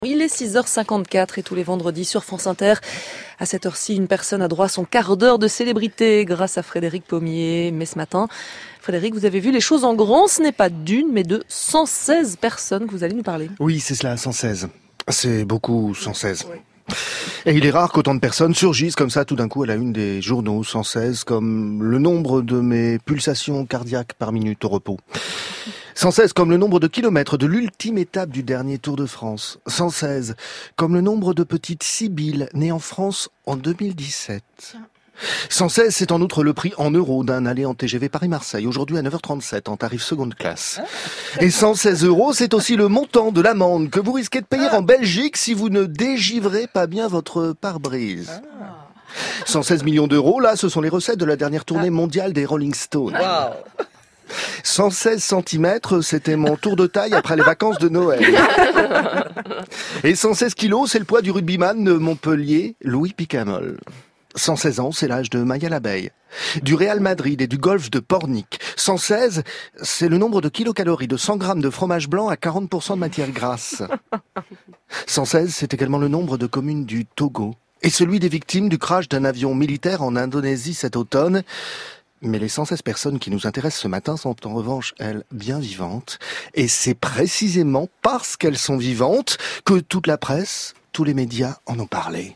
Il est 6h54 et tous les vendredis sur France Inter, à cette heure-ci, une personne a droit à son quart d'heure de célébrité grâce à Frédéric Pommier. Mais ce matin, Frédéric, vous avez vu les choses en grand, ce n'est pas d'une, mais de 116 personnes que vous allez nous parler. Oui, c'est cela, 116. C'est beaucoup, 116. Oui. Et il est rare qu'autant de personnes surgissent comme ça tout d'un coup à la une des journaux, 116, comme le nombre de mes pulsations cardiaques par minute au repos. 116 comme le nombre de kilomètres de l'ultime étape du dernier Tour de France. 116 comme le nombre de petites sibylles nées en France en 2017. 116, c'est en outre le prix en euros d'un aller en TGV Paris-Marseille, aujourd'hui à 9h37 en tarif seconde classe. Et 116 €, c'est aussi le montant de l'amende que vous risquez de payer en Belgique si vous ne dégivrez pas bien votre pare-brise. 116 millions d'euros, là, ce sont les recettes de la dernière tournée mondiale des Rolling Stones. 116 cm, c'était mon tour de taille après les vacances de Noël. Et 116 kilos, c'est le poids du rugbyman de Montpellier, Louis Picamol. 116 ans, c'est l'âge de Maya l'abeille, du Real Madrid et du golf de Pornic. 116, c'est le nombre de kilocalories de 100 grammes de fromage blanc à 40% de matière grasse. 116, c'est également le nombre de communes du Togo et celui des victimes du crash d'un avion militaire en Indonésie cet automne. Mais les 116 personnes qui nous intéressent ce matin sont en revanche, elles, bien vivantes. Et c'est précisément parce qu'elles sont vivantes que toute la presse, tous les médias en ont parlé.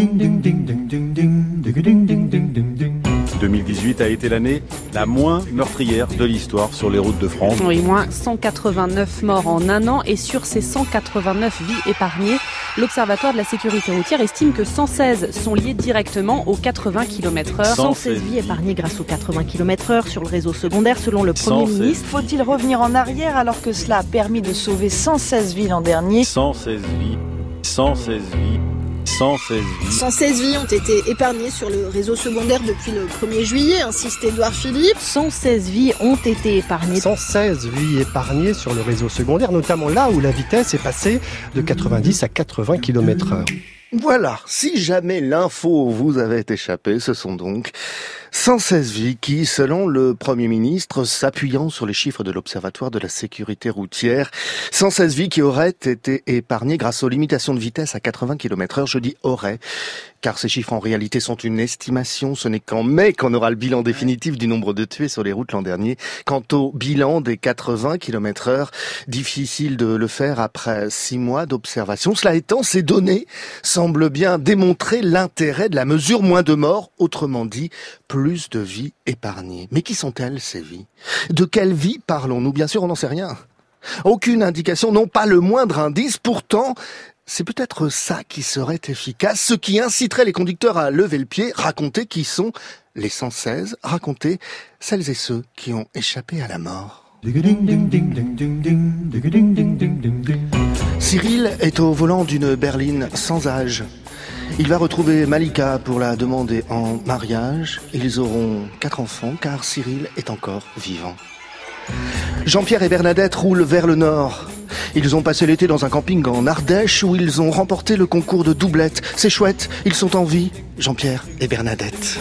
2018 a été l'année la moins meurtrière de l'histoire sur les routes de France. Oui, moins 189 morts en un an et sur ces 189 vies épargnées, l'Observatoire de la sécurité routière estime que 116 sont liées directement aux 80 km/h. 116 vies épargnées grâce aux 80 km/h sur le réseau secondaire selon le Premier ministre. Faut-il revenir en arrière alors que cela a permis de sauver 116 vies l'an dernier ? 116 vies, 116 vies. 116 vies. 116 vies ont été épargnées sur le réseau secondaire depuis le 1er juillet, insiste Édouard Philippe. 116 vies ont été épargnées. 116 vies épargnées sur le réseau secondaire, notamment là où la vitesse est passée de 90 à 80 km/h. Voilà, si jamais l'info vous avait échappé, ce sont donc 116 vies qui, selon le Premier ministre, s'appuyant sur les chiffres de l'Observatoire de la sécurité routière, 116 vies qui auraient été épargnées grâce aux limitations de vitesse à 80 km/h. Je dis auraient, car ces chiffres en réalité sont une estimation. Ce n'est qu'en mai qu'on aura le bilan définitif du nombre de tués sur les routes l'an dernier. Quant au bilan des 80 km/h, difficile de le faire après 6 mois d'observation. Cela étant, ces données semblent bien démontrer l'intérêt de la mesure, moins de morts, autrement dit, plus de vies épargnées. Mais qui sont-elles, ces vies ? De quelles vies parlons-nous ? Bien sûr, on n'en sait rien. Aucune indication, non pas le moindre indice. Pourtant, c'est peut-être ça qui serait efficace, ce qui inciterait les conducteurs à lever le pied, raconter qui sont les 116, raconter celles et ceux qui ont échappé à la mort. Cyril est au volant d'une berline sans âge. Il va retrouver Malika pour la demander en mariage. Ils auront 4 enfants car Cyril est encore vivant. Jean-Pierre et Bernadette roulent vers le nord. Ils ont passé l'été dans un camping en Ardèche où ils ont remporté le concours de doublette. C'est chouette, ils sont en vie, Jean-Pierre et Bernadette.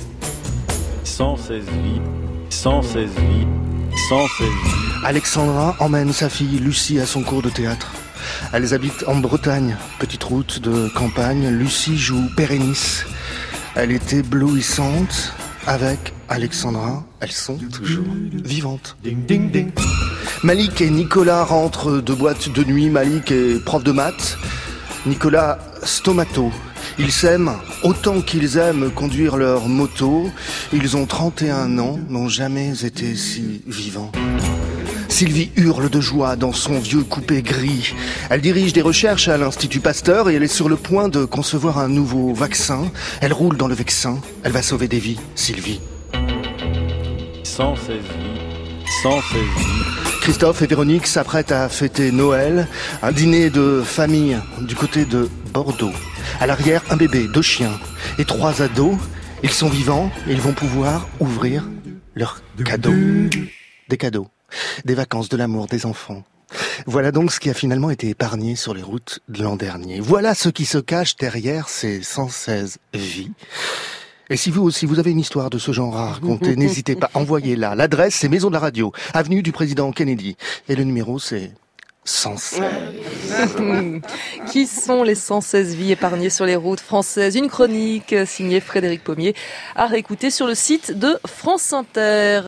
116 vies, 116 vies, 116 vies. Alexandra emmène sa fille Lucie à son cours de théâtre. Elles habitent en Bretagne, petite route de campagne. Lucie joue Pérénice. Elle est éblouissante. Avec Alexandra, elles sont toujours vivantes. Malik et Nicolas rentrent de boîte de nuit. Malik est prof de maths. Nicolas, stomato. Ils s'aiment autant qu'ils aiment conduire leur moto. Ils ont 31 ans, n'ont jamais été si vivants. Sylvie hurle de joie dans son vieux coupé gris. Elle dirige des recherches à l'Institut Pasteur et elle est sur le point de concevoir un nouveau vaccin. Elle roule dans le Vexin. Elle va sauver des vies, Sylvie. 116 vies, 116 vies. Christophe et Véronique s'apprêtent à fêter Noël. Un dîner de famille du côté de Bordeaux. À l'arrière, un bébé, 2 chiens et 3 ados. Ils sont vivants et ils vont pouvoir ouvrir leurs cadeaux. Des cadeaux. Des vacances, de l'amour, des enfants. Voilà donc ce qui a finalement été épargné sur les routes de l'an dernier. Voilà ce qui se cache derrière ces 116 vies. Et si vous aussi, vous avez une histoire de ce genre à raconter, n'hésitez pas, envoyez-la. L'adresse, c'est Maison de la Radio, avenue du Président Kennedy. Et le numéro, c'est 116. Qui sont les 116 vies épargnées sur les routes françaises? Une chronique signée Frédéric Pommier à réécouter sur le site de France Inter.